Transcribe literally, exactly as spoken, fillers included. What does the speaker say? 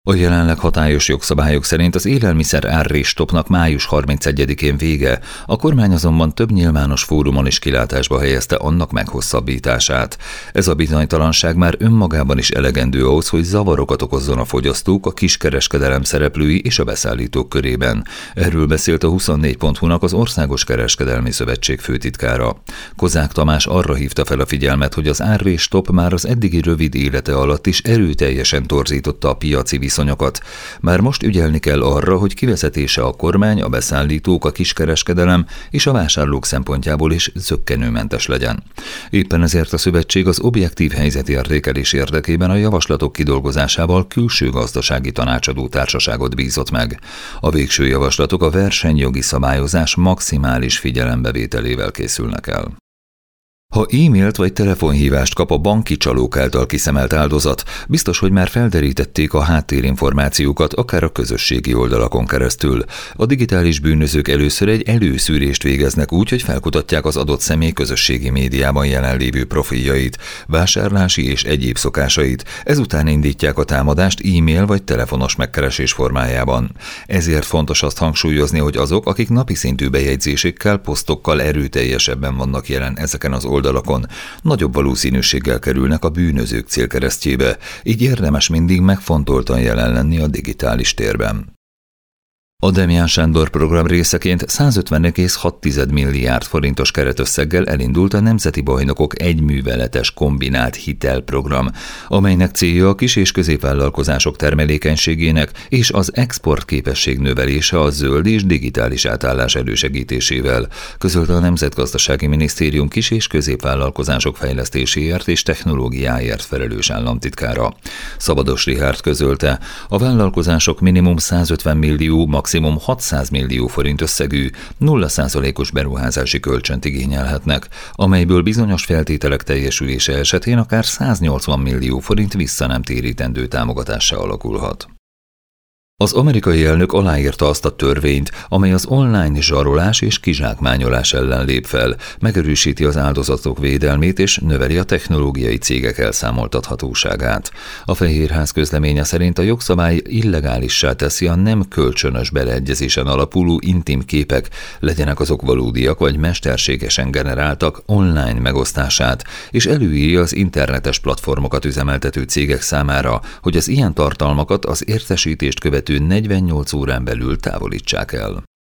A jelenleg hatályos jogszabályok szerint az élelmiszer árréstopnak május harmincegyedikén vége, a kormány azonban több nyilvános fórumon is kilátásba helyezte annak meghosszabbítását. Ez a bizonytalanság már önmagában is elegendő ahhoz, hogy zavarokat okozzon a fogyasztók, a kiskereskedelem szereplői és a beszállítók körében. Erről beszélt a huszonnégy pont hu-nak az Országos Kereskedelmi Szövetség főtitkára. Kozák Tamás arra hívta fel a figyelmet, hogy az árréstop már az eddigi rövid élete alatt is erőteljesen torzította a piaci viszonyokat. Már most ügyelni kell arra, hogy kivezetése a kormány, a beszállítók, a kiskereskedelem és a vásárlók szempontjából is zökkenőmentes legyen. Éppen ezért a szövetség az objektív helyzetértékelés érdekében a javaslatok kidolgozásával külső gazdasági tanácsadó társaságot bízott meg. A végső javaslatok a versenyjogi szabályozás maximális figyelembevételével készülnek el. Ha e-mailt vagy telefonhívást kap a banki csalók által kiszemelt áldozat, biztos, hogy már felderítették a háttérinformációkat, akár a közösségi oldalakon keresztül. A digitális bűnözők először egy előszűrést végeznek úgy, hogy felkutatják az adott személy közösségi médiában jelenlévő profiljait, vásárlási és egyéb szokásait, ezután indítják a támadást e-mail vagy telefonos megkeresés formájában. Ezért fontos azt hangsúlyozni, hogy azok, akik napi szintű bejegyzésekkel, posztokkal erőteljesebben vannak jelen ezeken az oldalakon, oldalakon, nagyobb valószínűséggel kerülnek a bűnözők célkeresztjébe, így érdemes mindig megfontoltan jelen lenni a digitális térben. A Demján Sándor program részeként százötven egész hat milliárd forintos keretösszeggel elindult a Nemzeti Bajnokok egyműveletes kombinált hitelprogram, amelynek célja a kis- és középvállalkozások termelékenységének és az exportképesség növelése a zöld és digitális átállás elősegítésével, közölte a Nemzetgazdasági Minisztérium kis- és középvállalkozások fejlesztéséért és technológiáért felelős államtitkára. Szabados Richárd közölte, a vállalkozások minimum százötven millió, maximum hatszáz millió forint összegű, nulla százalékos beruházási kölcsönt igényelhetnek, amelyből bizonyos feltételek teljesülése esetén akár száznyolcvan millió forint vissza nem térítendő támogatássá alakulhat. Az amerikai elnök aláírta azt a törvényt, amely az online zsarolás és kizsákmányolás ellen lép fel, megerősíti az áldozatok védelmét és növeli a technológiai cégek elszámoltathatóságát. A Fehérház közleménye szerint a jogszabály illegálissá teszi a nem kölcsönös beleegyezésen alapuló intim képek, legyenek azok valódiak vagy mesterségesen generáltak, online megosztását, és előírja az internetes platformokat üzemeltető cégek számára, hogy az ilyen tartalmakat az értesítést követő negyvennyolc órán belül távolítsák el.